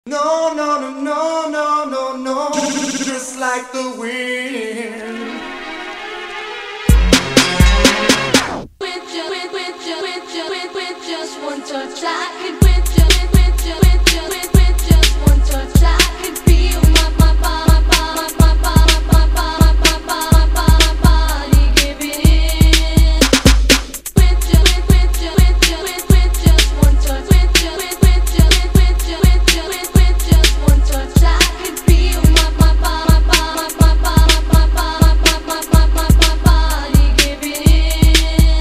No, no, no, no, no, no, no, just like the wind. With just one touch, I could with just one touch, I could feel my body giving in. With just one touch, with just one touch, I could feel my body giving in.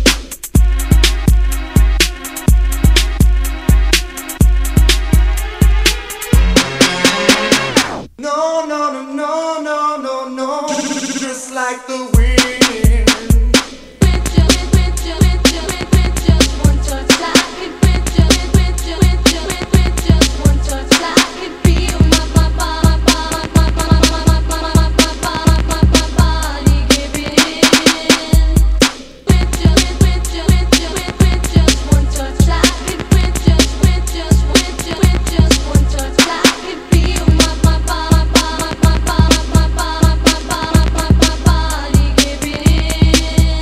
No, no, no, no, no, no, no, just like the wind. With just one touch, I could with just one touch, I could feel my body giving in. With just one touch, I could with just one touch, I could feel my body giving in.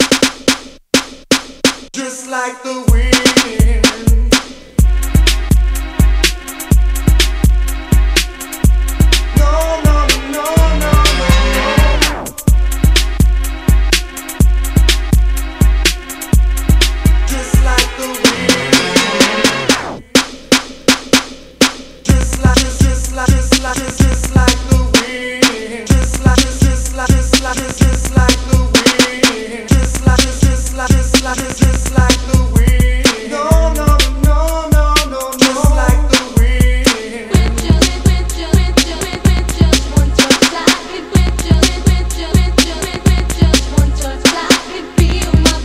Just like the wind. No, no, no, no, no, no. Just like the wind. Just like the wind. Just like the wind. Just like the wind. No, no, no, no, no, just like the wind. With just one touch, I could with just one touch, I could feel my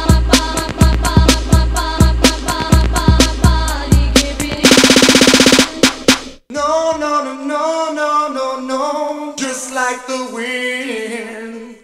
body giving in. No, no, no, no, no, no, no, just like the wind.